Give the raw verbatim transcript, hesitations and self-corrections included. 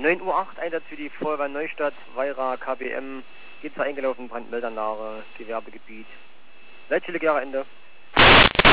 neun Uhr acht, Einsatz für die Feuerwehr Neustadt, Weira, K B M, geht zur eingelaufen, Brandmeldanlage, Gewerbegebiet. Leitstelle Gera Ende.